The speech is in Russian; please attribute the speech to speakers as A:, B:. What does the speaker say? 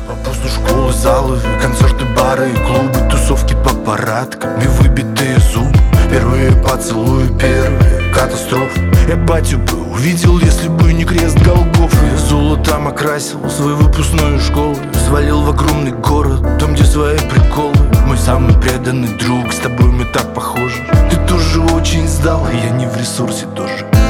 A: После школы, залы, концерты, бары и клубы, тусовки по парадкам и выбитые зубы. Первые поцелуи, первые катастрофы. Я батю бы увидел, если бы не крест Голгофы. Я золотом окрасил свою выпускную школу, свалил в огромный город, там где свои приколы. Мой самый преданный друг, с тобой мы так похожи. Ты тоже очень сдал, и я не в ресурсе тоже.